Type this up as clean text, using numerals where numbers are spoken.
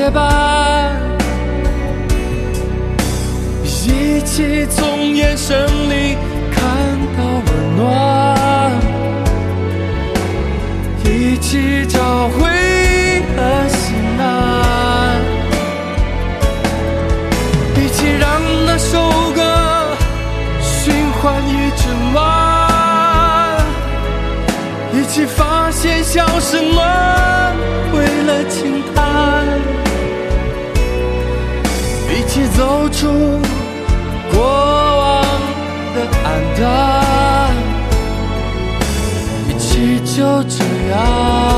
结伴，一起从眼神里看到温暖，一起找回了心安，一起让那首歌循环一整晚，一起发现笑声了为了轻叹，一起走出过往的黯淡，一起就这样